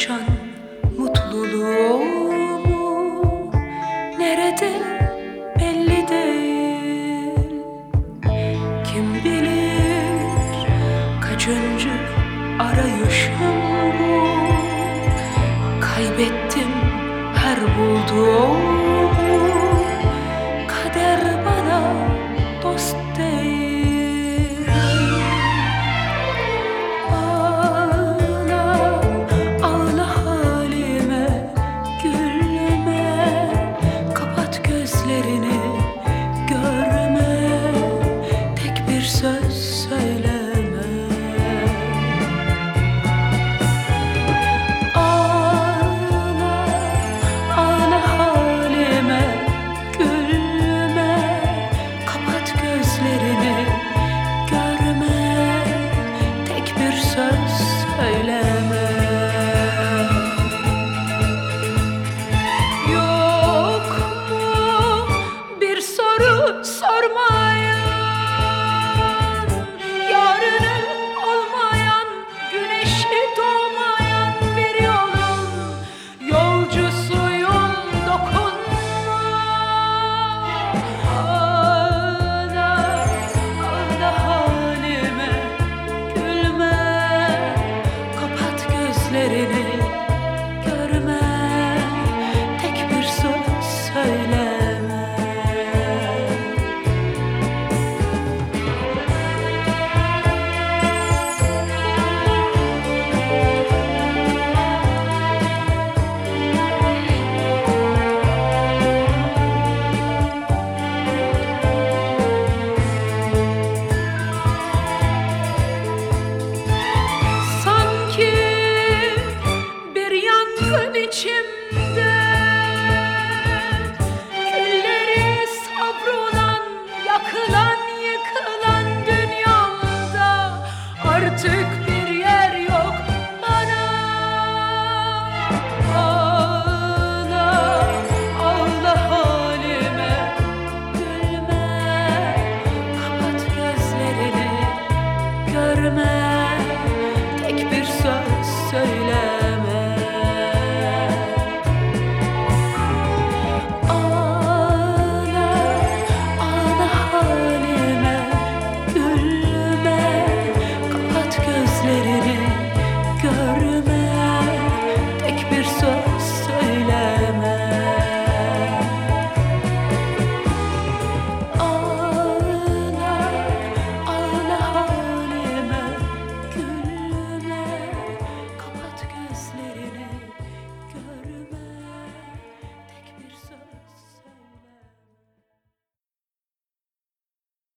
kavuşan mutluluğumu nerede belli değil. Kim bilir kaçıncı arayışım bu. Kaybettim her bulduğumu. Kader bana dost değil. Ağla, ağla halime, gülme. Kapat gözlerini, görme. Tek bir söz söyleme. Ağla, ağla halime, gülme. Kapat gözlerini, görme. Tek bir söz söyleme. Yok mu bir soru sormayan, yarını olmayan, güneşi doğmayan bir yolun yolcusuyum, dokunma. Ağla, ağla halime, gülme. Kapat gözlerini, görme. Tek bir söz söyleme. Sanki bir yangın içimde, külleri savrulan, yakılan, yıkılan dünyamda artık